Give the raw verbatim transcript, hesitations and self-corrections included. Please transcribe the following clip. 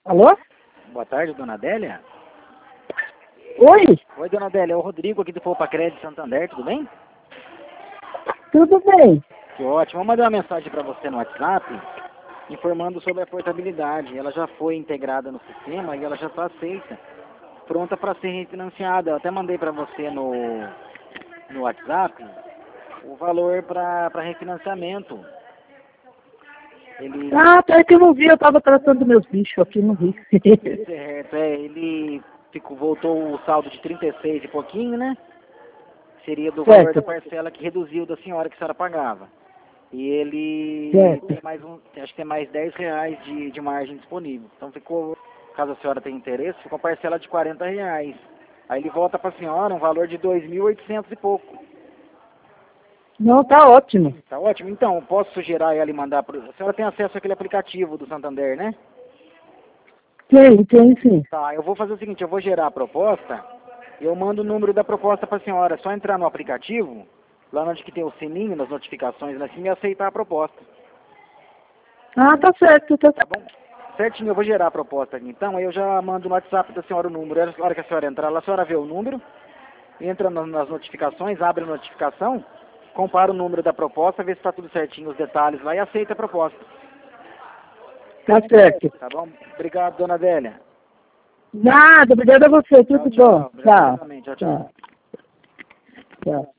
Alô? Boa tarde, dona Adélia. Oi, Oi, dona Adélia, é o Rodrigo aqui do Poupa Crédito Santander, tudo bem? tudo bem? Que ótimo. Eu mandei uma mensagem para você no WhatsApp informando sobre a portabilidade. Ela já foi integrada no sistema e ela já está aceita, pronta para ser refinanciada. Eu até mandei para você no, no WhatsApp o valor para refinanciamento. Ele, Ah, até que eu não vi, eu tava tratando dos meus bichos aqui, não vi. certo, é, ele ficou, voltou o saldo de trinta e seis e pouquinho, né? Seria do valor da Certo, parcela que reduziu da senhora que a senhora pagava. E ele certo. tem mais um, acho que tem mais dez reais de, de margem disponível. Então ficou, caso a senhora tenha interesse, ficou parcela de quarenta reais. Aí ele volta para a senhora um valor de dois mil e oitocentos e pouco. Não, tá ótimo. Tá ótimo? Então, posso sugerir ela e mandar para a senhora tem acesso àquele aplicativo do Santander, né? Tem, tem sim. Tá, eu vou fazer o seguinte, eu vou gerar a proposta e eu mando o número da proposta para a senhora. É só entrar no aplicativo, lá onde que tem o sininho, nas notificações, lá assim, e aceitar a proposta. Ah, tá certo, tá Tá certo. bom? Certinho, eu vou gerar a proposta aqui. Então, aí eu já mando no WhatsApp da senhora o número. Na hora que a senhora entrar lá, a senhora vê o número, entra no- nas notificações, abre a notificação, compara o número da proposta, vê se está tudo certinho, os detalhes lá e aceita a proposta. Tá certo. Tá bom? Obrigado, dona Adélia. Nada, obrigada a você, Tchau, tudo bom. tchau. Obrigado Tchau. também. Tchau, tchau. Tchau. Tchau.